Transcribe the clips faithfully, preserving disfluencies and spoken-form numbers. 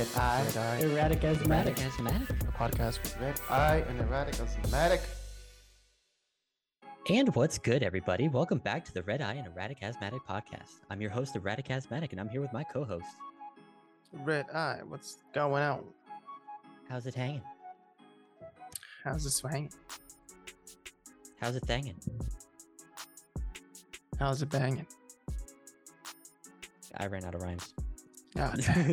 Red Eye, Red Eye, Erratic Asthmatic. Asthmatic, a podcast with Red Eye and Erratic Asthmatic. And what's good, everybody? Welcome back to the Red Eye and Erratic Asthmatic podcast. I'm your host, Erratic Asthmatic, and I'm here with my co-host. Red Eye, what's going on? How's it hanging? How's it swinging? How's it thanging? How's it banging? I ran out of rhymes. Oh,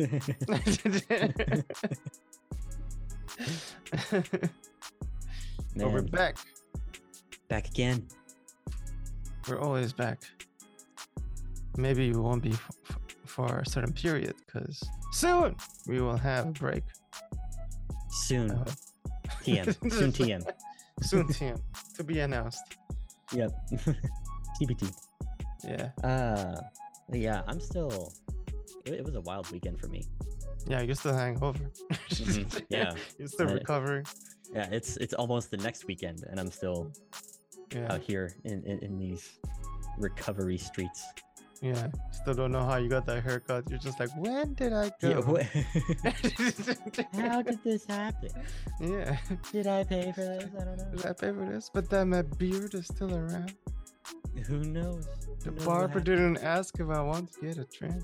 well, we're Man, back. back again. We're always back. Maybe we won't be f- f- for a certain period because soon we will have a break. Soon. Uh, T M. Soon T M. soon, T M. To be announced. Yep. T B T. Yeah. Uh, yeah, I'm still... It, it was a wild weekend for me. Yeah, you're still hangover. Mhm, yeah. You're still Uh, recovering. Yeah, it's it's almost the next weekend, and I'm still Yeah. out here in, in, in these recovery streets. Yeah. Still don't know how you got that haircut. You're just like, when did I Yeah, go? what- How did this happen? Yeah. Did I pay for this? I don't know. Did I pay for this? But then my beard is still around. Who knows? The Who knows what barber happened? didn't ask if I want to get a trim.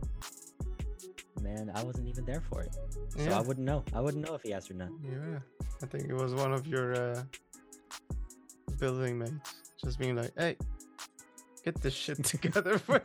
Man, I wasn't even there for it, so Yeah. I wouldn't know. I wouldn't know if he asked or not. Yeah. I think it was one of your uh, building mates just being like, hey, get this shit together for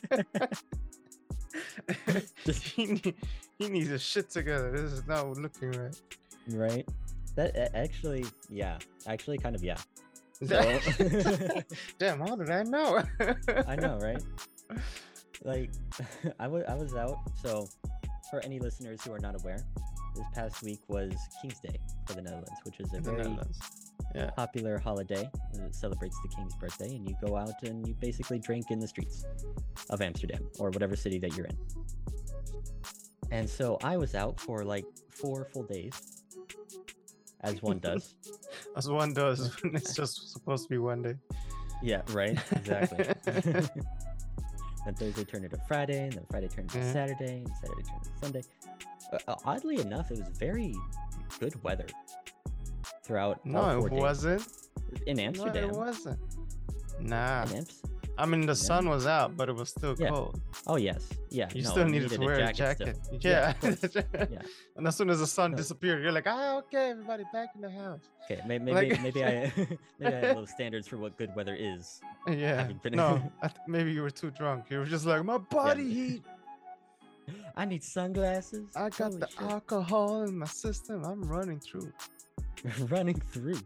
he, need, he needs his shit together. This is not looking right. Right? That a- actually, yeah, actually, kind of, yeah. So, Damn, how did I know? I know, right? Like, I wa- I was out. So, for any listeners who are not aware, this past week was King's Day for the Netherlands, which is a In the very Netherlands. Yeah. popular holiday that celebrates the king's birthday, and you go out and you basically drink in the streets of Amsterdam or whatever city that you're in. And so I was out for like four full days, as one does. As one does when it's just supposed to be one day. Yeah, right. Exactly. Then Thursday turned into Friday, and then Friday turned into Mhm. Saturday, and Saturday turned into Sunday. Uh, uh, oddly enough, it was very good weather throughout all No, four it days. wasn't. In No, Amsterdam. it wasn't. Nah. In Amst- I mean, the sun was out, but it was still Yeah. cold. oh yes, yeah. You no, still I needed to wear a jacket. still. Yeah. of course. Yeah. And as soon as the sun No. disappeared, you're like, ah, okay, everybody back in the house. Okay, may- maybe Like- maybe I maybe I have low standards for what good weather is. Yeah. Having been- No, I th- maybe you were too drunk. You were just like, my body heat. I need sunglasses. I got Holy the shit. alcohol in my system. I'm running through. running through.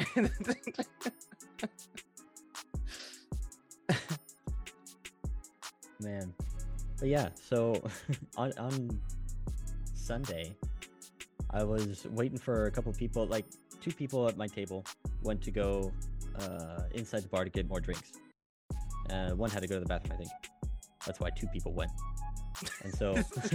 Man, but yeah. So on on Sunday, I was waiting for a couple people. Like two people at my table went to go uh, inside the bar to get more drinks. Uh, one had to go to the bathroom, I think. That's why two people went. And so,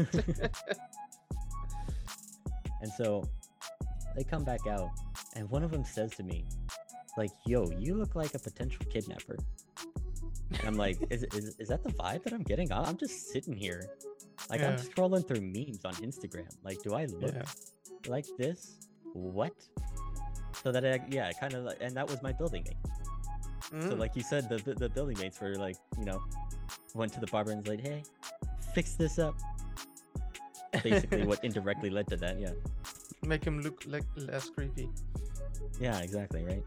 and so, they come back out, and one of them says to me, like, "Yo, you look like a potential kidnapper." And I'm like, is, is, is that the vibe that I'm getting? I- I'm just sitting here. Like, I'm Yeah. scrolling through memes on Instagram. Like, do I look Yeah. like this? What? So that, I, yeah, kind of, like, and that was my building mate. So, Mm. like you said, the, the, the building mates were like, you know, went to the barber and was like, hey, fix this up. Basically, what indirectly led to that, yeah. Make him look like less creepy. Yeah, exactly, right?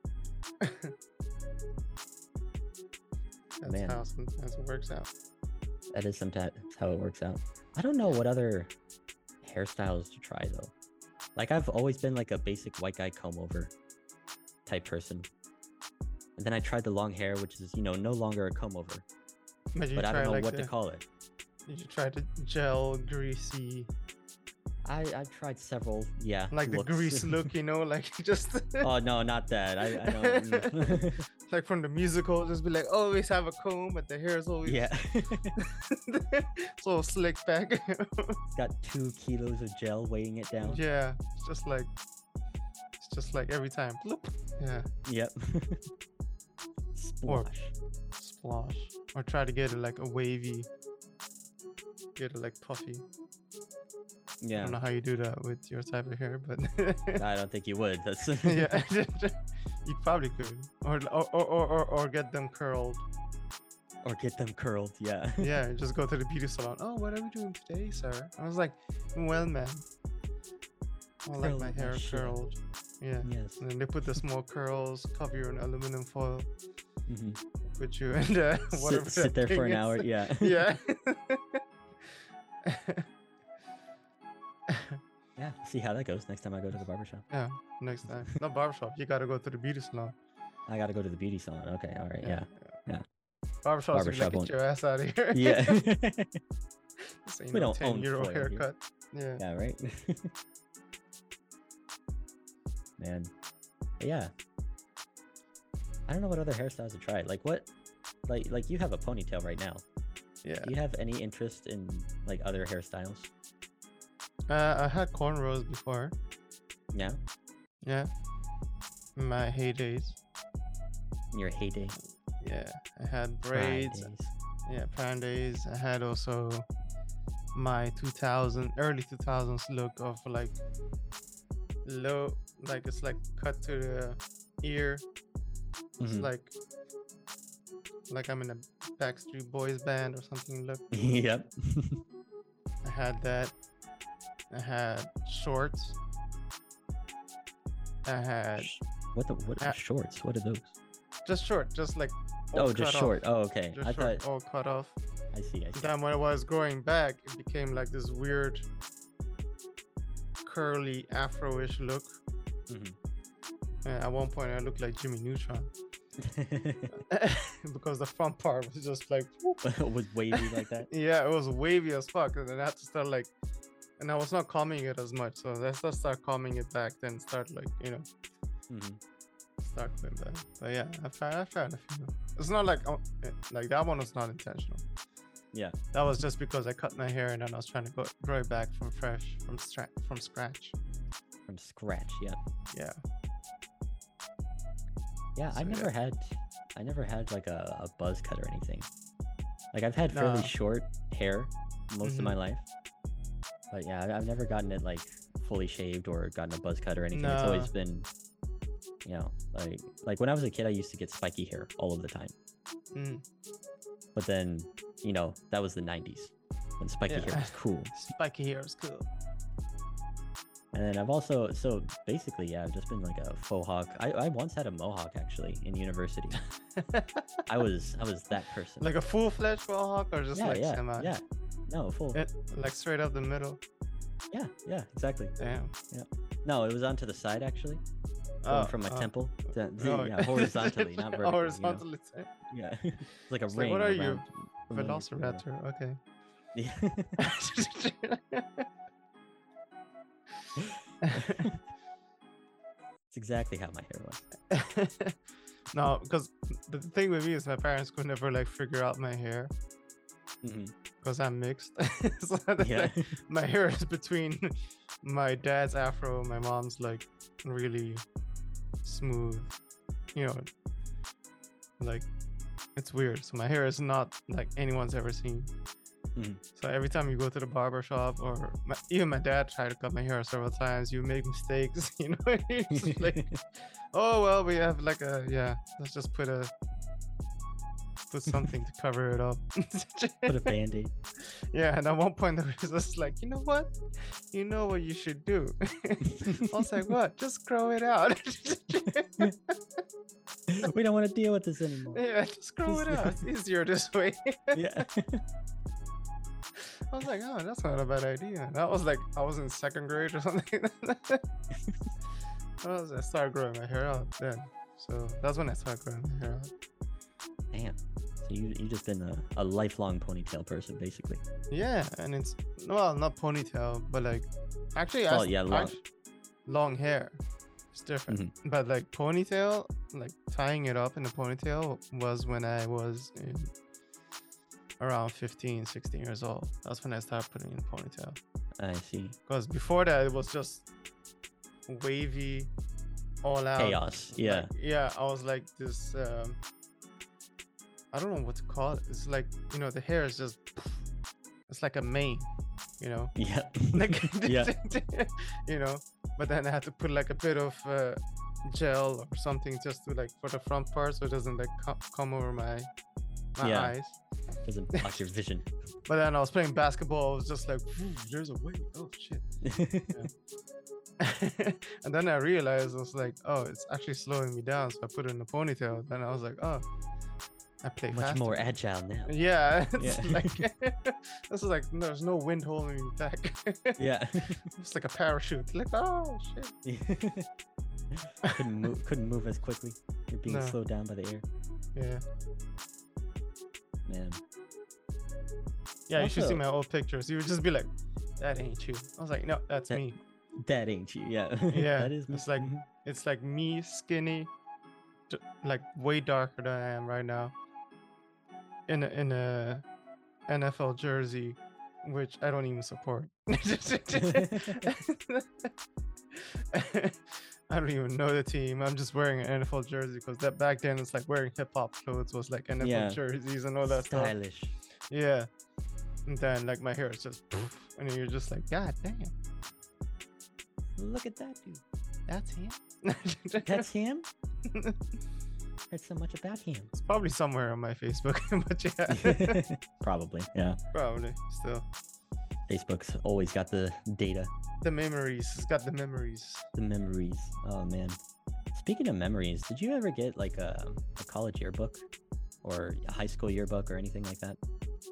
That's Man. how sometimes it works out. That is sometimes how it works out. I don't know what other hairstyles to try though. Like I've always been like a basic white guy comb over type person. And then I tried the long hair, which is, you know, no longer a comb over. But you But I try don't know like what the, to call it. Did you try the gel greasy, I, I've tried several, yeah. like the looks. grease look, you know, like just Oh no, not that. I, I don't. mm. like from the musical, just be like always have a comb, but the hair is always Yeah. it's all slick back. It's got two kilos of gel weighing it down. Yeah, it's just like it's just like every time. Bloop. Yeah, Yep. Or- Splash. splosh. Or try to get it like a wavy, get it like puffy. I Yeah. don't know how you do that with your type of hair, but I don't think you would. That's yeah, you probably could, or or, or or or get them curled. or get them curled. Yeah. Yeah, just go to the beauty salon. Oh, what are we doing today, sir? I was like, well, man, I like Curl my my hair shit. curled. Yeah. Yes. And then they put the small curls, cover you in aluminum foil, hmm put you in the whatever. Sit, sit that there for thing an hour. is. Yeah. Yeah. Yeah. See how that goes next time I go to the barbershop. Yeah. Next time, not barbershop. You gotta go to the beauty salon. I got to go to the beauty salon. Okay. All right. Yeah. Yeah. Barbershop. Barbershop Like, won't- get your ass out of here. Yeah. This ain't We no don't own ten euro Fleur here. haircut. Yeah. Yeah. Right. Man. But yeah. I don't know what other hairstyles to try. Like what? Like like you have a ponytail right now. Yeah. Do you have any interest in like other hairstyles? Uh, I had cornrows before. Yeah. Yeah. In my heydays. In your heyday. Yeah. I had prime braids. days. Yeah, prime days. I had also my two thousand early two thousands look of like low, like it's like cut to the ear. It's Mhm. like like I'm in a Backstreet Boys band or something. Look, Yep. I had that. I had shorts. I had Sh- What the what Uh, shorts? What are those? just short, just like all Oh, just cut short. Off. Oh, okay. Just I short, thought. all cut off. I see. I see. Then when I was growing back, it became like this weird curly Afro-ish look. Mhm. And at one point, I looked like Jimmy Neutron because the front part was just like, whoop. Was wavy like that. Yeah, it was wavy as fuck, and then I had to start like, and I was not combing it as much, so let's just start combing it back, then start like, you know, Mhm. start going back. But yeah, I've tried, I've tried a few. It's not like, oh, eh, like that one was not intentional. Yeah. That was just because I cut my hair and then I was trying to go, grow it back from fresh, from stra- from scratch. From scratch. Yeah. Yeah. Yeah. I So, never yeah. had. I never had like a, a buzz cut or anything. Like I've had fairly Nah. short hair most of Mhm. my life. But yeah, I- I've never gotten it like fully shaved or gotten a buzz cut or anything. It's always Nah. been, you know, like like when I was a kid, I used to get spiky hair all of the time. Mm. But then, you know, that was the nineties when spiky hair Yeah. was cool. Spiky hair is cool. And then I've also, so basically, yeah, I've just been like a faux hawk. I, I once had a mohawk actually in university. I was I was that person. Like a full-fledged mohawk or just yeah, like yeah, semi? yeah. No, full. It, like straight up the middle. Yeah, yeah, exactly. Damn. No, it was onto the side actually, going Oh, from my oh. temple. To, Oh, yeah, horizontally, not vertically. Horizontally. You know? Yeah, it's like a It's like, ring. what are you, around- from the- Velociraptor? Okay. Yeah. It's exactly how my hair was. No, because the thing with me is my parents could never like figure out my hair Mhm. because I'm mixed. So that, Yeah. like, my hair is between my dad's afro and my mom's like really smooth. You know, like it's weird. So my hair is not like anyone's ever seen. Mhm. So every time you go to the barber shop, or my, even my dad tried to cut my hair several times, you make mistakes. You know, it's just like, oh well, we have like a yeah. Let's just put a put something to cover it up. Put a band-aid. Yeah, and at one point I was just like, you know what? You know what you should do? I was like, what? Just grow it out. We don't want to deal with this anymore. Yeah, just grow it out. It's easier this way. Yeah. I was like, oh, that's not a bad idea. That was like, I was in second grade or something. I, was, I started growing my hair out then. So that's when I started growing my hair out. Damn. So you you just been a, a lifelong ponytail person, basically. Yeah, and it's, well, not ponytail, but like, actually, I, Well, s- yeah, I long. s- long hair. It's different. Mhm. But like ponytail, like tying it up in a ponytail was when I was in around fifteen, sixteen years old. That's when I started putting in a ponytail. I see. Because before that, it was just wavy, all out Chaos. Yeah. like- yeah, I was like this. Um, I don't know what to call it. It's like, you know, the hair is just, it's like a mane. you know. Yeah. Like, Yeah. you know. But then I had to put like a bit of uh, gel or something just to like for the front part so it doesn't like co- come over my my Yeah. eyes. Doesn't block your vision. But then I was playing basketball. I was just like, "Ooh, there's a way. Oh shit." And then I realized I was like, oh, it's actually slowing me down. So I put it in a ponytail. Then I was like, oh, I play Much faster. more agile now. Yeah, it's Yeah. like this is like no, there's no wind holding me back. Yeah. It's like a parachute. Like, oh shit. couldn't move. Couldn't move as quickly. You're being No. slowed down by the air. Yeah. Man. Yeah, you should see Also- my old pictures. You would just be like, that ain't you. I was like, no, that's That- me. That ain't you. Yeah. Yeah, that is me. it's like- Mhm. It's like me, skinny, d- like way darker than I am right now. In a, in a N F L jersey, which I don't even support. I don't even know the team. I'm just wearing an N F L jersey because that back then it's like wearing hip hop clothes was like N F L Yeah. jerseys and all that stuff. Stylish. Yeah. And then like my hair is just poof, and you're just like, God damn, Look at that dude. that's him. That's him. Heard so much about him. It's probably somewhere on my Facebook, but yeah, Probably. Yeah. probably still. Facebook's always got the data, The memories. It's got the memories. the memories. Oh man. Speaking of memories, did you ever get like a, a college yearbook or a high school yearbook or anything like that?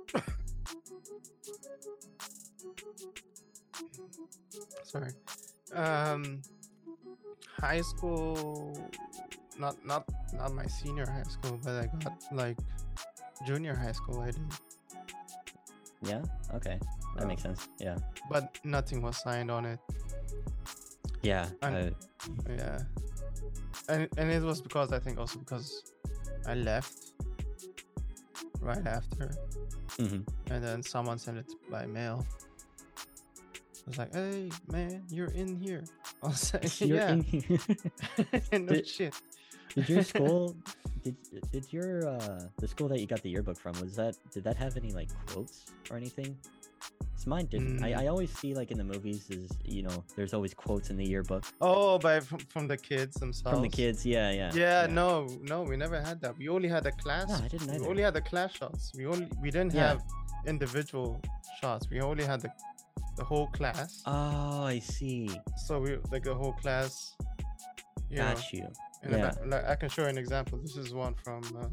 Sorry. Um, high school. Not not not my senior high school, but I got like junior high school. I did, Yeah. Okay. That Oh. makes sense. Yeah. but nothing was signed on it. Yeah. And- uh, Yeah, and and it was because I think also because I left right after, mhm. and then someone sent it by mail. I was like, "Hey, man, you're in here." I was like, You're "Yeah, in here. no Did- shit." Did your school did did your uh the school that you got the yearbook from, was that did that have any like quotes or anything? 'Cause mine didn't. Mm. I, I always see like in the movies is, you know, there's always quotes in the yearbook Oh, by from, from the kids themselves. from the kids. Yeah, yeah. Yeah, no, no, we never had that. We only had the class. No, I didn't we either. only had the class shots. We only we didn't Yeah. have individual shots. We only had the the whole class. Oh, I see. So we like the whole class. You know, Got you. in the Yeah. back- like I can show you an example. This is one from uh,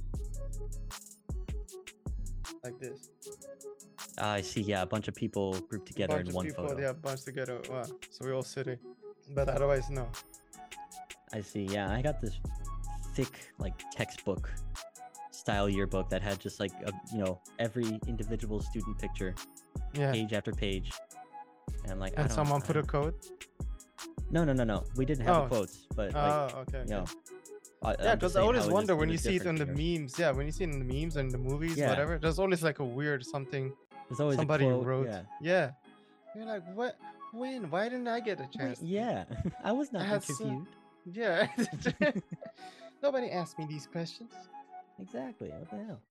like this. Ah, I see. Yeah, a bunch of people grouped together Bunch in of one people, photo. yeah, bunch together. Wow. So we all sitting, but otherwise no. I see. Yeah, I got this thick like textbook style yearbook that had just like a, you know, every individual student picture, Yeah. page after page. And I'm like, I And don't- someone I put a don't- code. No, no, no, no. We didn't have Oh. the quotes, but like, Oh, okay. you know, okay. I, Yeah, I'm just because I saying always how it wonder is- when it you was see it in different the years. memes. Yeah, when you see it in the memes and the movies, Yeah. whatever. There's always like a weird something There's always somebody a quote, wrote. Yeah. Yeah. You're like, what? When? Why didn't I get a Wait, chance? to- yeah, I was not had so- interviewed. Yeah. Nobody asked me these questions. Exactly. What the hell?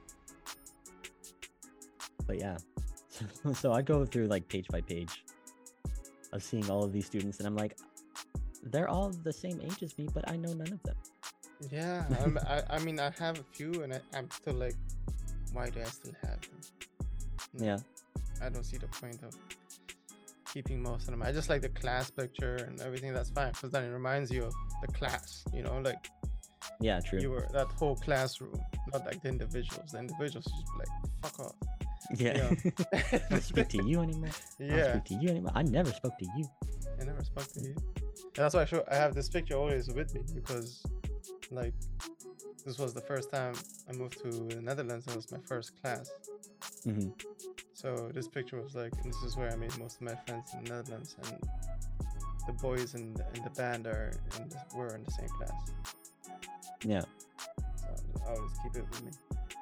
But yeah, so, so I go through like page by page of seeing all of these students, and I'm like, they're all the same age as me, but I know none of them. Yeah. I'm, I, I mean, I have a few, and I, I'm still like, why do I still have them? No, Yeah. I don't see the point of keeping most of them. I just like the class picture and everything. That's fine, because then it reminds you of the class. You know, like Yeah, true. you were that whole classroom, not like the individuals. The individuals just be like, fuck off. Yeah. I don't speak to you anymore. I don't Yeah. speak to you anymore. I never spoke to you. I never spoke to you. And that's why I show I have this picture always with me, because like this was the first time I moved to the Netherlands. It was my first class. Hmm. So this picture was like, and this is where I made most of my friends in the Netherlands, and the boys in the, in the band are in the, were in the same class. Yeah, So I always keep it with me.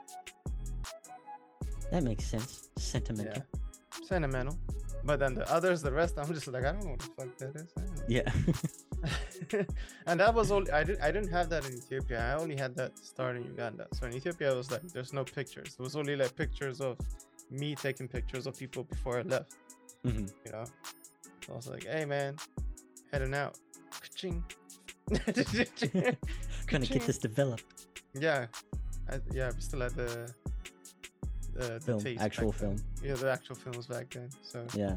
that makes sense. Sentimental. Sentimental. But then the others, the rest, I'm just like, I don't know what the fuck that is. I don't know. Yeah. And that was all I didn't I didn't have that in Ethiopia. I only had that start in Uganda. So in Ethiopia it was like there's no pictures. It was only like pictures of me taking pictures of people before I left. Hmm. You know, so I was like, "Hey, man, heading out." Ka-ching. Gonna get this developed. Yeah, I, yeah, we still had the the, the Film, taste actual back then. film. Yeah, the actual films back then. So Yeah.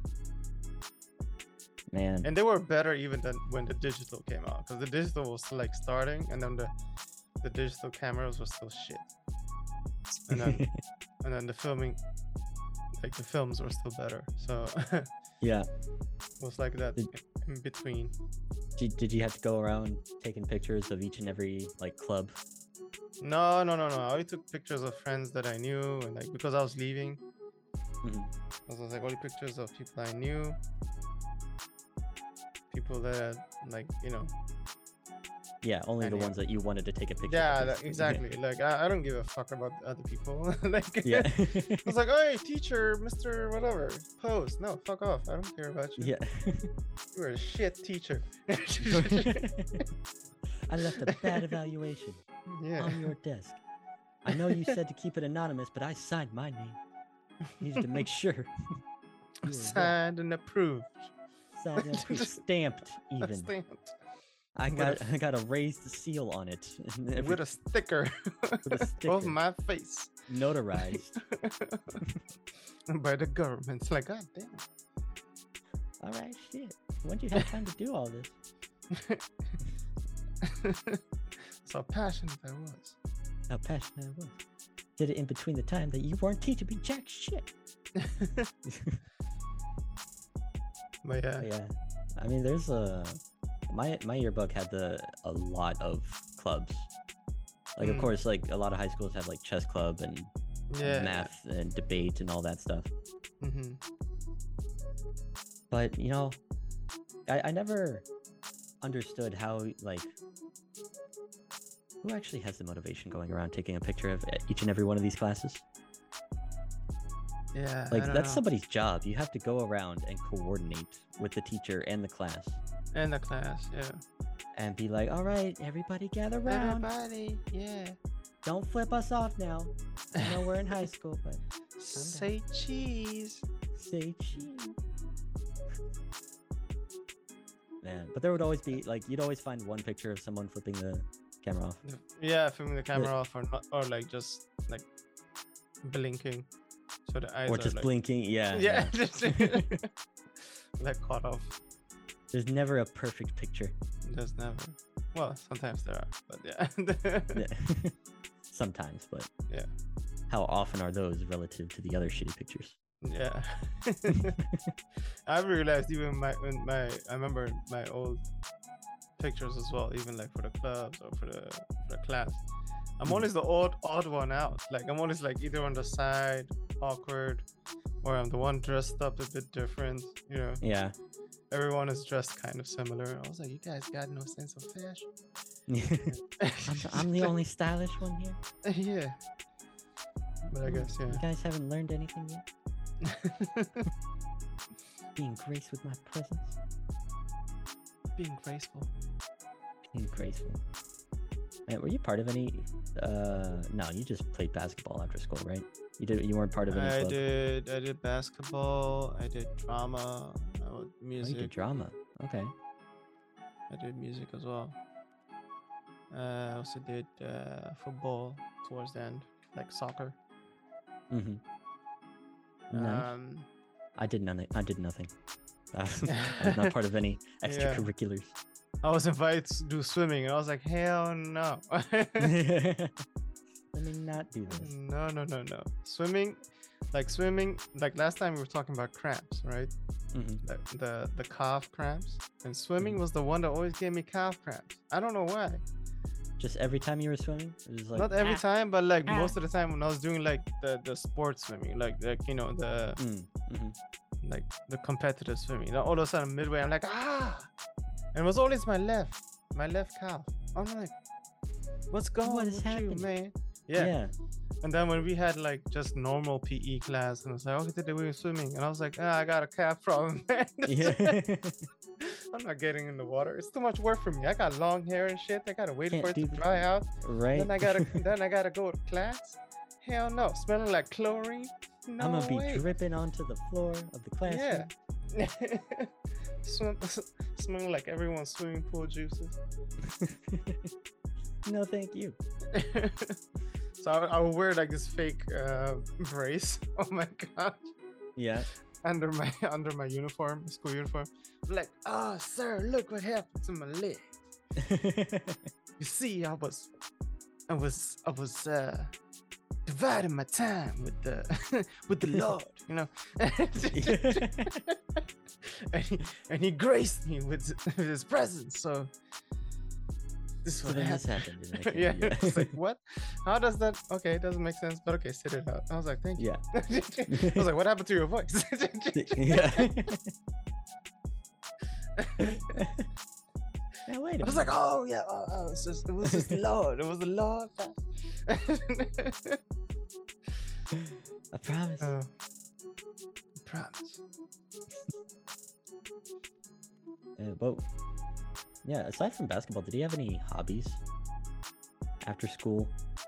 Man. and they were better even than when the digital came out, because the digital was like starting, and then the the digital cameras were still shit, and then and then the filming, like the films were still better. So it Yeah. was like that Did, in between. did, did you have to go around taking pictures of each and every like club? No, no, no, no. I only took pictures of friends that I knew, and like because I was leaving, Hmm. I was like only pictures of people I knew, people that like you know. Yeah, only And the yeah. ones that you wanted to take a picture. Yeah, of, that, basically. exactly. Like I, I don't give a fuck about other people. Like Yeah. I was like, "Hey, teacher, Mister Whatever, pose." No, fuck off. I don't care about you. Yeah. You're a shit teacher. I left a bad evaluation Yeah. on your desk. I know you said to keep it anonymous, but I signed my name. Needed to make sure. You were Signed and approved. right. Signed and approved, stamped even. Stamped. I With got a I got a raised seal on it. and every- With a sticker. With a Of sticker. my face. Notarized. By the government. It's like, God damn. All right, shit. When did you have time to do all this? That's how passionate I was. How passionate I was. Did it in between the time that you weren't teaching me jack shit. But yeah. But yeah, I mean, there's a my my yearbook had the a lot of clubs. Like, of Mm. course, like a lot of high schools have like chess club and Yeah. math and debate and all that stuff. Hmm. But you know, I I never understood how like who actually has the motivation going around taking a picture of each and every one of these classes. Yeah. I Like don't that's know. somebody's job. You have to go around and coordinate with the teacher and the class In the class, yeah. and be like, all right, everybody gather around. Everybody, yeah. Don't flip us off now. I know we're in high school, but Say cheese. say cheese. Man, but there would always be like you'd always find one picture of someone flipping the camera off. Yeah, filming the camera off, or not, or like just like blinking, so the eyes Or are just like, blinking. Yeah. Yeah, just like caught off. There's never a perfect picture. There's never. Well, sometimes there are, but yeah. Yeah. Sometimes, but Yeah. how often are those relative to the other shitty pictures? Yeah. I've realized even my when my I remember my old pictures as well, even like for the clubs or for the for the class. I'm Mhm. always the odd odd one out. Like I'm always like either on the side, awkward, or I'm the one dressed up a bit different. You know, Yeah. everyone is dressed kind of similar. I was like, you guys got no sense of fashion. I'm, the, I'm the only stylish one here. Yeah. But I guess You yeah. guys haven't learned anything yet. Being graced with my presence. Being graceful. Being graceful. Man, were you part of any? Uh, no, you just played basketball after school, right? You did. You weren't part of any I club. did. I did basketball. I did drama. I did Oh, you music. did drama. Okay. I did music as well. Uh, I also did uh, football towards the end, like soccer. Mm-hmm. Nice. Um, I did nothing. I did nothing. I was, I was not part of any Yeah. extracurriculars. I was invited to do swimming, and I was like, hell no. Let me not do this. No, no, no, no. Swimming, like swimming, like last time we were talking about cramps, right? Mm-hmm. The the, the calf cramps. And swimming was the one that always gave me calf cramps. I don't know why. Just every time you were swimming, it was like Not every "Ah." time, but like ah." most of the time when I was doing like the, the sports swimming, like like you know the Mm, mhm. like the competitive swimming. Then all of a sudden midway, I'm like ah, and it was always my left, my left calf. I'm like, what's going What on is with happening? you, man? Yeah. Yeah. And then when we had like just normal P E class, and I was like, okay, today we were swimming, and I was like, ah, I got a calf problem, man. Yeah. I'm not getting in the water. It's too much work for me. I got long hair and shit. I gotta wait Can't for it do to that. dry out. Right. Then I gotta then I gotta go to class. Hell no. Smelling like chlorine? No I'm gonna be way. dripping onto the floor of the classroom. Yeah. Smell, smelling like everyone's swimming pool juices. No, thank you. So I, I would wear like this fake uh, brace. Oh my god. Yeah. Under my under my uniform, school uniform. I'm like, oh sir, look what happened to my leg. You see, I was, I was, I was uh, dividing my time with the with the Lord, you know. and, he, and he graced me with, with his presence. So this is So what then this happened. happened. and I Yeah, can't- it's like what? How does that? Okay, it doesn't make sense, but okay, sit it out. I was like, thank you. Yeah. I was like, what happened to your voice? Yeah. Now wait a I was minute. like, oh yeah, oh, oh, it's just, it was just the Lord. It was the Lord. I promise. uh, promise. Uh, but yeah, aside from basketball, did he have any hobbies after school?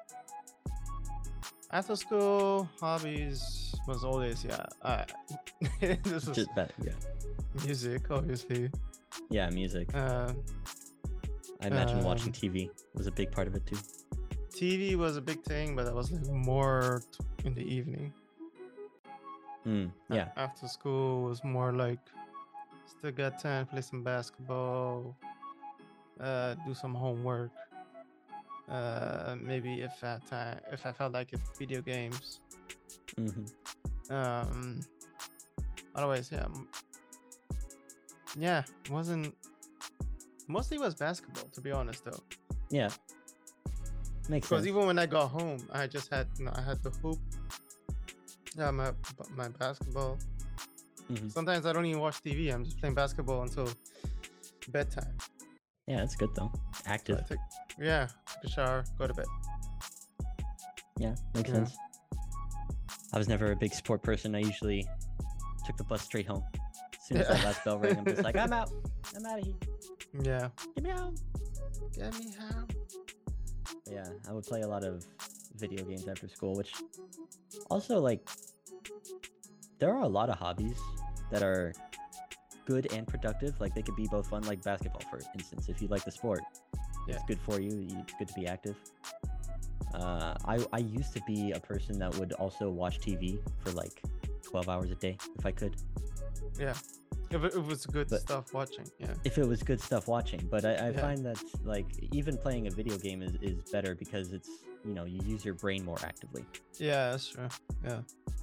After school, hobbies was always yeah. Uh, this was Just that, yeah. music, obviously. Yeah, music. Uh, I imagine watching um, T V was a big part of it too. T V was a big thing, but that was like more t- in the evening. Mm, A- yeah. After school was more like still got time, play some basketball, uh, do some homework. Uh, maybe if I time, if I felt like it, video games. hmm Um, otherwise, yeah, m- yeah, wasn't mostly was basketball to be honest though. Yeah. Makes Because sense. even when I got home, I just had you know I had the hoop. Yeah, my my basketball. hmm Sometimes I don't even watch T V. I'm just playing basketball until bedtime. Yeah, that's good though. So I Active. take, yeah, take a shower, go to bed. Yeah, makes Yeah. sense. I was never a big sport person. I usually took the bus straight home. As soon as that last bell rang, I'm just like, I'm out. I'm out of here. Yeah. Get me out. Get me how? Yeah, I would play a lot of video games after school, which also like there are a lot of hobbies that are good and productive. Like they could be both fun, like basketball, for instance. If you like the sport, Yeah. it's good for you. you- It's good to be active. Uh, I I used to be a person that would also watch T V for like twelve hours a day if I could, Yeah. If it, if it was good But- stuff watching, yeah. if it was good stuff watching. But I, I Yeah. find that like even playing a video game is, is better because it's you know you use your brain more actively. Yeah, that's true. Yeah.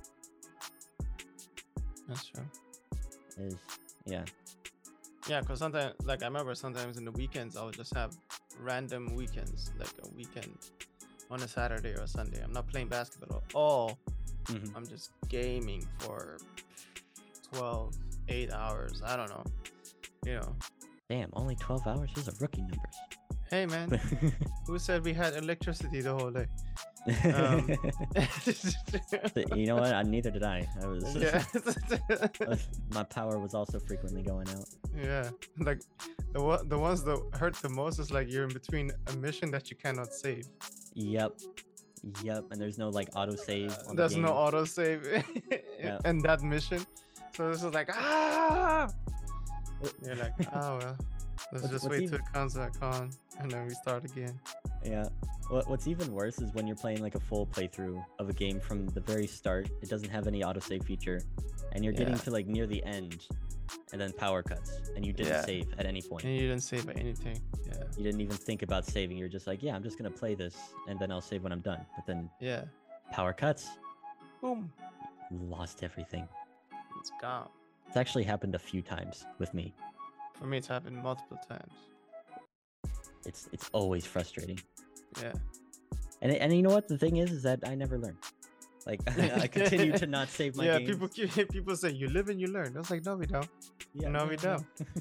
That's true. Is yeah. Yeah, because sometimes, like, I remember sometimes in the weekends, I would just have random weekends, like a weekend on a Saturday or a Sunday. I'm not playing basketball at all. Mhm. I'm just gaming for twelve, eight hours. I don't know. You know, Damn, only twelve hours? Those are rookie numbers. hey, man, who said we had electricity the whole day? Um, But you know what? I, neither did I. I was, yeah. I was- my power was also frequently going out. Yeah. Like, the, one- the ones that hurt the most is like you're in between a mission that you cannot save. Yep. Yep. And there's no like auto save. on the There's no game. auto save Yeah. in that mission. So this is like, ah! You're like, oh well, let's What's- just what's wait even- till it comes back on and then we start again. Yeah. What, what's even worse is when you're playing like a full playthrough of a game from the very start. It doesn't have any autosave feature, and you're getting Yeah. to like near the end, and then power cuts, and you didn't Yeah. save at any point. And you didn't save anything. Yeah. You didn't even think about saving. You're just like, yeah, I'm just gonna play this, and then I'll save when I'm done. But then Yeah. power cuts, Boom. lost everything. It's gone. It's actually happened a few times with me. For me, it's happened multiple times. It's it's always frustrating. Yeah. And and you know what the thing is is that I never learn. Like I continue to not save my yeah, games. people keep, people say you live and you learn. I was like, no, we don't. Yeah, no, we no.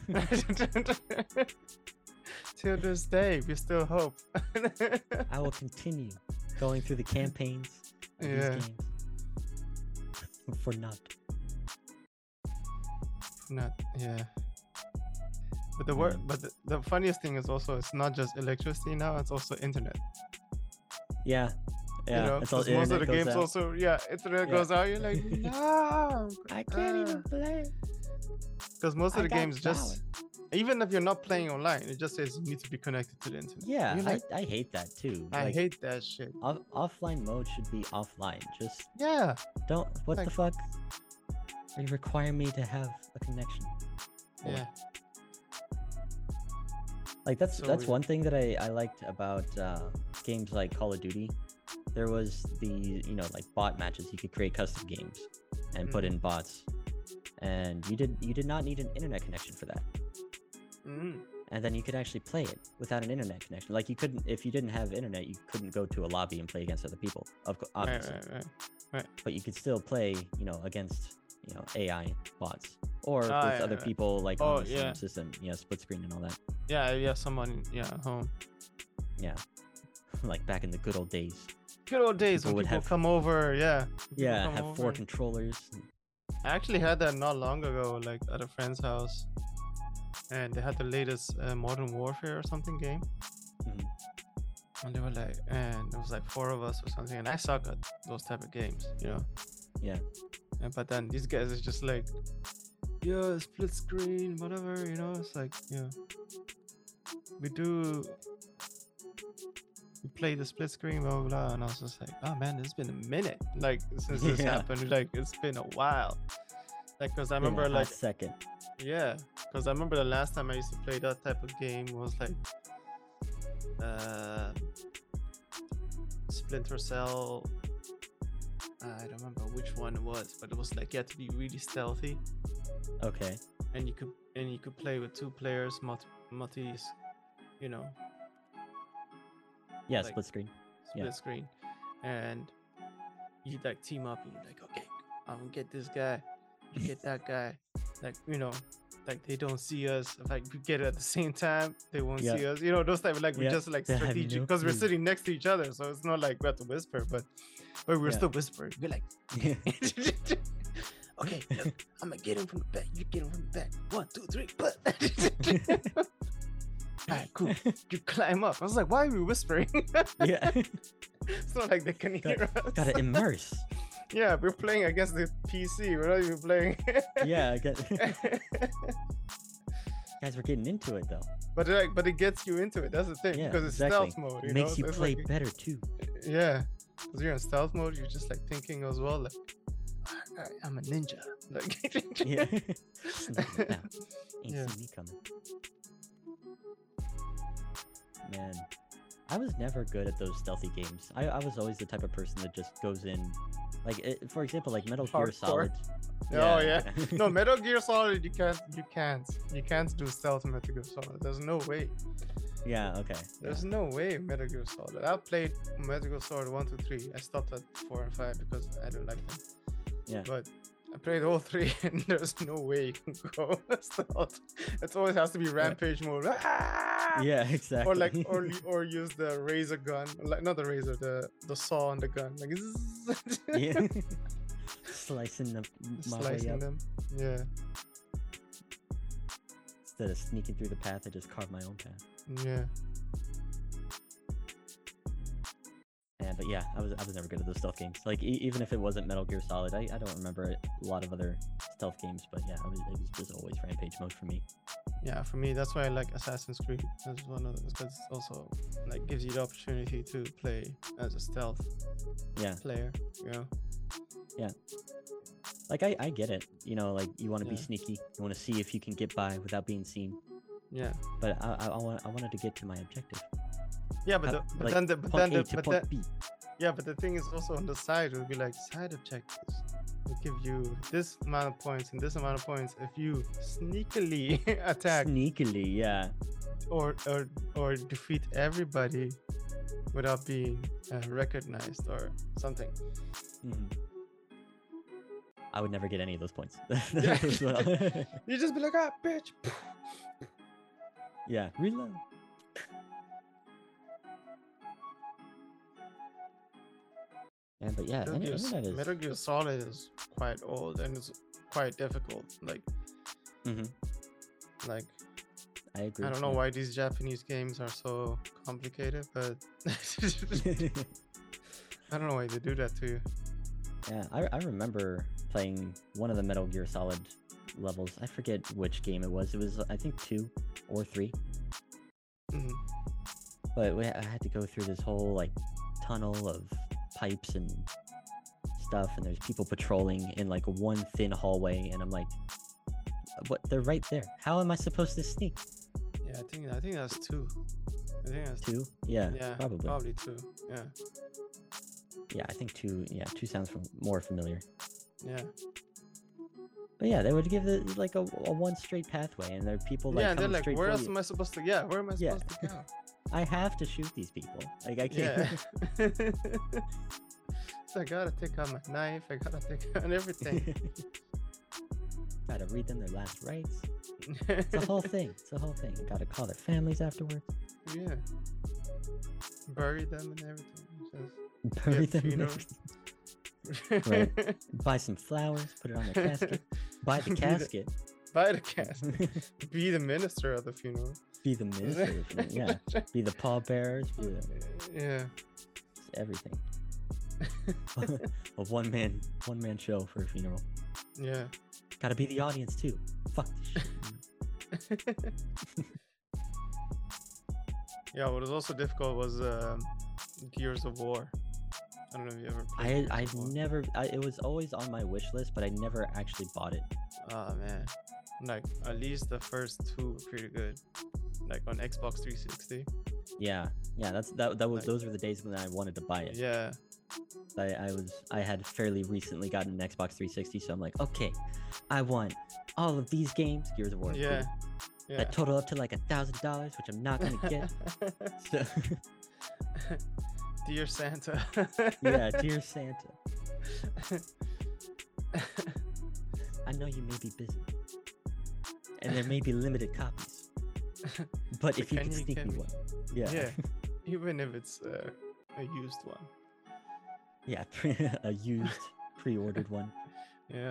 Till this day, we still hope. I will continue going through the campaigns of Yeah. these games for not. Not yeah. But the word, Mm. but the, the funniest thing is also it's not just electricity now; it's also internet. Yeah, Yeah, know, it's all because most of internet the goes games out. also, yeah, internet Yeah. goes out. You're like, no, I can't even play. because most of I the got games just, even if you're not playing online, it just says you need to be connected to the internet. Yeah, You're like, I, I hate that too. I Like, hate that shit. off, offline mode should be offline. Just Yeah, don't. What Like- the fuck? You require me to have a connection. for? yeah. Like that's So that's weird. one thing that I I liked about uh, games like Call of Duty. There was the you know like bot matches. You could create custom games and put Mhm. in bots, and you did you did not need an internet connection for that. Mm. And then you could actually play it without an internet connection. Like you couldn't if you didn't have internet, you couldn't go to a lobby and play against other people. Of co- Right, obviously, right, right. but you could still play you know against you know A I bots or with Ah, yeah, other yeah. people like Oh, on the yeah. same system. Yeah, split screen and all that. Yeah, you have someone, yeah, at home. Yeah, like back in the good old days. Good old days People when would people have- come over, yeah. People Yeah, come have over four and- controllers. I actually had that not long ago, like at a friend's house, and they had the latest uh, Modern Warfare or something game, Mhm. and they were like, and it was like four of us or something, and I suck at those type of games, you know. Yeah. And but then these guys is just like, yeah, split screen, whatever, you know. It's like, yeah, we do. We play the split screen, blah blah blah, and I was just like, oh man, it's been a minute, like since this Yeah. happened, like it's been a while, like because I Been a remember hot like. second. Yeah, because I remember the last time I used to play that type of game was like uh, Splinter Cell. I don't remember which one it was, but it was like you had to be really stealthy, Okay. and you could and you could play with two players, multi, multis, you know, Yeah, Like- split screen. split Yeah. screen, and you like team up, and you're like, okay, I'm gonna get this guy, you get that guy, like you know, like they don't see us. Like we get it at the same time, they won't Yeah. see us. You know, those type of like we Yeah, just like they have strategic no because we're clue. sitting next to each other, so it's not like we have to whisper, but but we're Yeah. still whispering. We're like, Yeah. okay, look, I'm gonna get him from the back. You get him from the back. One, two, three, but. Alright, cool. You climb up. I was like, why are we whispering? Yeah. It's not like they can hear us. Gotta immerse. Yeah, we're playing against the P C. We're not even playing. Yeah. I get... Guys, we're getting into it though. but it, like, but it gets you into it. That's the thing Yeah, because it's exactly. stealth mode. You It makes know? you So it's play like- better too. yeah, because you're in stealth mode. You're just like thinking as well. Like, "Alright, I'm a ninja. Like, Yeah. Sneaking it out. Ain't Yeah. seen me coming. Man, I was never good at those stealthy games. I, I was always the type of person that just goes in, like it, for example, like Metal Gear Hardcore. Solid. Oh yeah. No, Metal Gear Solid. You can't. You can't. You can't do stealth in Metal Gear Solid. There's no way. Yeah. Okay. There's no way Metal Gear Solid. I played Metal Gear Solid one, two, three. I stopped at four and five because I don't like them. Yeah. But I played all three, and there's no way you can go stealth. It always has to be rampage mode. Ah! Yeah. Exactly. Or like, or or use the razor gun, like not the razor, the the saw on the gun, like zzz. Yeah. Slicing the my way slicing up them. Yeah, instead of sneaking through the path. I just carved my own path. yeah. Yeah, but yeah, I was I was never good at those stealth games. Like e- even if it wasn't Metal Gear Solid, I, I don't remember a lot of other stealth games. But yeah, I was, it was just always rampage mode for me. Yeah, for me, that's why I like Assassin's Creed. That's one of those, because it also like gives you the opportunity to play as a stealth Yeah, player. You know. like I, I get it. You know, like you want to be Yeah. sneaky. You want to see if you can get by without being seen. Yeah. But I I, I, want, I wanted to get to my objective. Yeah, but How- the, but like, then the but Point then A the to but point then, B. yeah, but the thing is also on the side it would be like side objectives. Will give you this amount of points and this amount of points if you sneakily attack Sneakily, yeah. or or or defeat everybody without being uh, recognized or something. Mhm. I would never get any of those points. Yeah. That's what I- You just be like, ah, bitch. yeah, reload. Yeah, but yeah, Metal any- Gear, internet is. Metal Gear Solid is quite old and it's quite difficult. Like, Mhm, like I agree. I don't know why these Japanese games are so complicated, but I don't know why they do that to you. Yeah, I, I remember playing one of the Metal Gear Solid levels. I forget which game it was. It was, I think, two or three. Mhm. But we, I had to go through this whole like tunnel of pipes and stuff, and there's people patrolling in like one thin hallway, and I'm like, what? They're right there. How am I supposed to sneak? Yeah, I think I think that's two. I think that's Two? Yeah, Yeah, probably. probably two. Yeah, Yeah, I think two. Yeah, two sounds fam- more familiar. yeah. But yeah, they would give it like a, a one straight pathway, and there are people like yeah, and they're coming like, straight where for else you. am I supposed to? Yeah, where am I Yeah. supposed to go? I have to shoot these people. Like I Yeah. can't. So I gotta take out my knife. I gotta take out everything. Gotta read them their last rites. It's a whole thing. It's a whole thing. You gotta call their families afterwards. Yeah. Bury them and everything. Just Bury get them. and funeral. everything. Right. Buy some flowers. Put it on their casket. Buy the Be the- casket. Buy the casket. Be the minister of the funeral. Be the minister. of the funeral, Yeah. Be the pallbearers. Be the Yeah. everything. A one man one man show for a funeral. Yeah. Gotta be the audience too. Fuck this shit. Yeah, what was also difficult was um, Gears of War. I don't know if you ever played I Gears I of War. never I, it was always on my wish list, but I never actually bought it. Oh man, like at least the first two were pretty good. Like on Xbox three sixty. Yeah, yeah, that's that that was Like- those were the days when I wanted to buy it. Yeah, I, I was I had fairly recently gotten an Xbox three sixty, so I'm like, okay, I want all of these games, Gears of War, yeah, included, yeah. that total up to like a thousand dollars, which I'm not gonna get. So, Dear Santa. yeah, dear Santa, I know you may be busy, and there may be limited copies, but if you Can could you- sneak can me we- one, yeah, Yeah, even if it's uh, a used one. yeah, a used pre-ordered one. Yeah.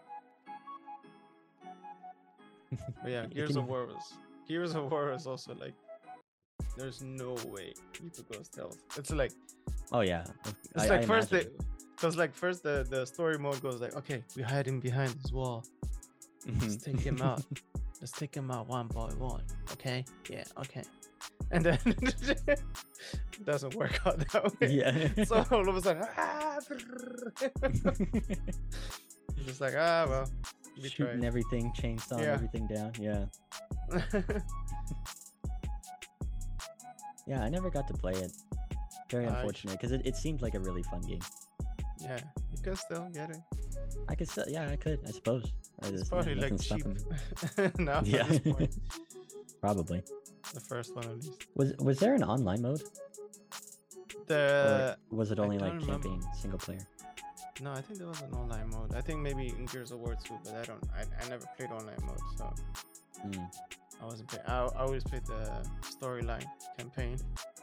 But yeah, It Gears can- of War was Gears of War is also like there's no way you could go stealth. It's like Oh yeah, it's I- like I first they imagine. because like first the, the story mode goes like, okay, we hide him behind this wall. Let's Mhm. take him out. Let's take him out one by one. Okay? Yeah, okay. And then it doesn't work out that way. Yeah. So all of a sudden, ah, just like, ah well, we Shooting tried. everything, chainsawing Yeah. everything down. Yeah, yeah. I never got to play it. Very I sh- unfortunate because it, it seemed like a really fun game. Yeah, you can still get it. I could, still, yeah, I could, I suppose. I It's just- probably nothing like cheap stopping me. now. Yeah. At this point. Probably. The first one at least. Was was there an online mode, The or was it I only like don't remember. campaign, single player? no, I think there was an online mode. I think maybe in Gears of War two, but I don't. I, I never played online mode, so Mm. I wasn't. Play, I I always played the storyline campaign.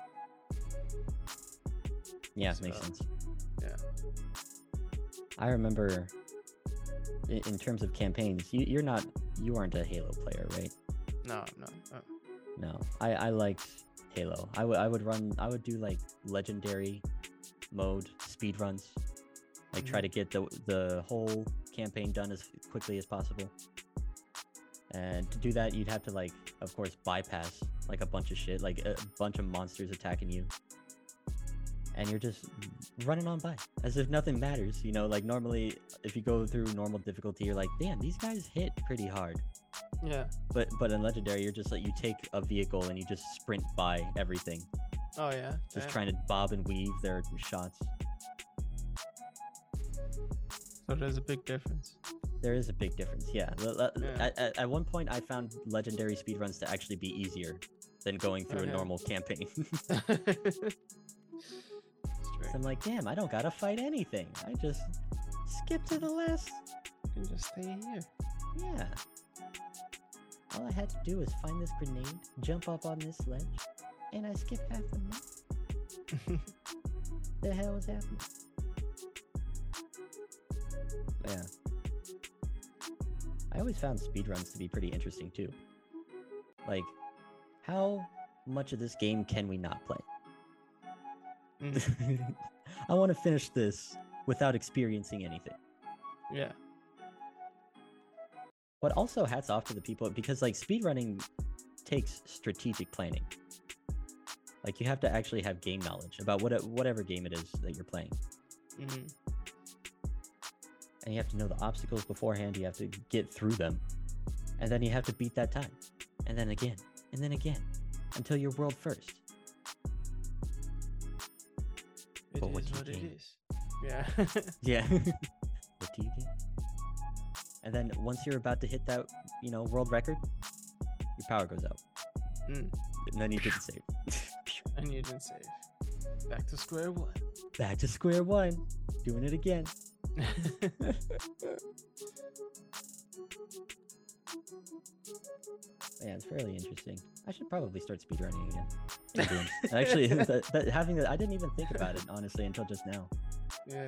Yeah, makes So, sense. yeah. I remember, in, in terms of campaigns, you, you're not, you aren't a Halo player, right? No, no. Uh, No, I I liked Halo. I would I would run. I would do like legendary mode speed runs, like try to get the the whole campaign done as quickly as possible. And to do that, you'd have to like, of course, bypass like a bunch of shit, like a bunch of monsters attacking you, and you're just running on by as if nothing matters. You know, like normally if you go through normal difficulty, you're like, damn, these guys hit pretty hard. yeah. But but in legendary, you're just like you take a vehicle and you just sprint by everything, Oh yeah. just yeah. trying to bob and weave their shots. So there's a big difference. There is a big difference, yeah. Le- le- Yeah. At, at, at one point, I found legendary speedruns to actually be easier than going through Okay. a normal campaign. Straight. So I'm like, damn, I don't gotta fight anything. I just skip to the last. You can just stay here. Yeah. All I had to do was find this grenade, jump up on this ledge, and I skipped half the map. The hell was happening? Yeah. I always found speedruns to be pretty interesting too. Like, how much of this game can we not play? Mm. I want to finish this without experiencing anything. Yeah. But also hats off to the people, because like speedrunning takes strategic planning. Like you have to actually have game knowledge about what whatever game it is that you're playing. Mm-hmm. And you have to know the obstacles beforehand. You have to get through them. And then you have to beat that time. And then again. And then again. Until you're world first. It But is what do you what it gain? is. Yeah. Yeah. What do you get? And then once you're about to hit that, you know, world record, your power goes out. Mm. And then you didn't save. And you didn't save. Back to square one. Back to square one. Doing it again. Yeah, it's fairly interesting. I should probably start speedrunning again. in games. Actually, that, that, having that, I didn't even think about it, honestly, until just now. Yeah.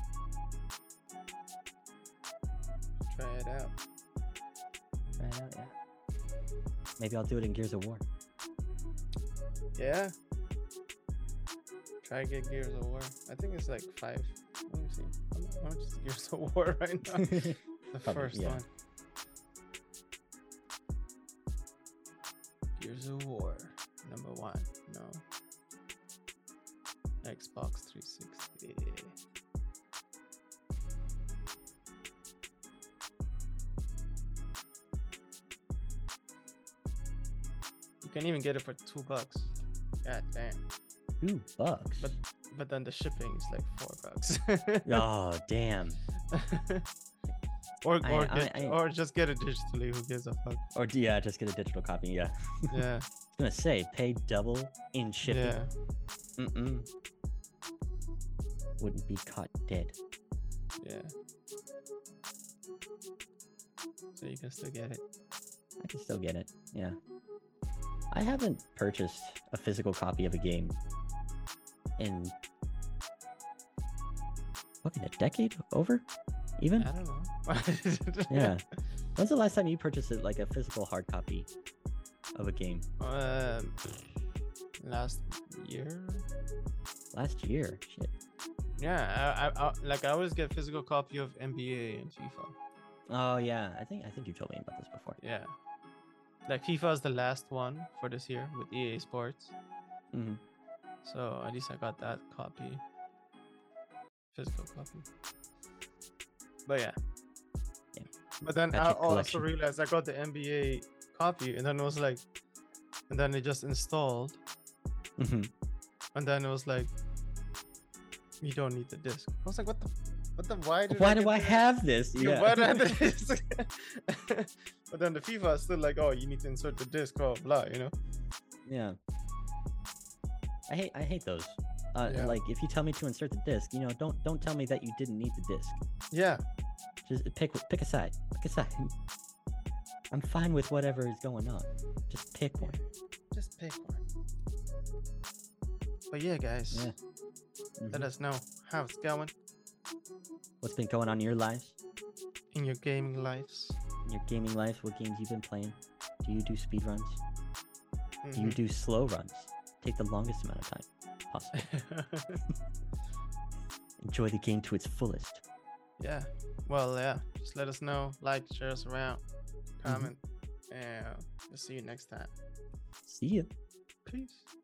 Try it out. Try it out, yeah. Maybe I'll do it in Gears of War. Yeah. Try get Gears of War. I think it's like five. Let me see. How much is Gears of War right now? The Probably, first yeah. one. Gears of War. Number one. No. Xbox three sixty. You can even get it for two bucks. God damn. Two bucks. But but then the shipping is like four bucks. Oh, damn. or I- or I- get, I- or just get it digitally. Who gives a fuck? Or yeah, just get a digital copy. Yeah. Yeah. I was gonna say, pay double in shipping. Yeah. Mm-mm. Wouldn't be caught dead. Yeah. So you can still get it. I can still get it. Yeah. I haven't purchased a physical copy of a game in what, in a decade over? Even? I don't know. Yeah. When's the last time you purchased it, like a physical hard copy of a game? Um, last year. Last year. Shit. Yeah, I, I, I like I always get physical copy of N B A and FIFA. Oh yeah, I think I think you told me about this before. Yeah. Like FIFA is the last one for this year with E A Sports. Mm-hmm. So at least I got that copy. Physical copy. But yeah. Yeah. But then Got I your also collection. realized I got the N B A copy and then it was like and then it just installed Mm-hmm. and then it was like you don't need the disc. I was like, what the what the why did Why I do get I the- have this? Yeah, Yeah. why do I have the disc? But then the FIFA is still like, oh, you need to insert the disc, blah blah, you know? Yeah. I hate I hate those. Uh, Yeah. Like if you tell me to insert the disc, you know, don't don't tell me that you didn't need the disc. Yeah. Just pick pick a side. Pick a side. I'm fine with whatever is going on. Just pick one. Just pick one. But yeah, guys, Yeah. let Mhm. us know how it's going What's been going on in your lives? in your gaming lives. In your gaming lives? What games you've been playing? Do you do speed runs? Do you Mhm. do slow runs? Take the longest amount of time possible. Enjoy the game to its fullest. Yeah. Well, yeah. Just let us know. Like, share us around, comment, and we'll see you next time. See ya. Peace.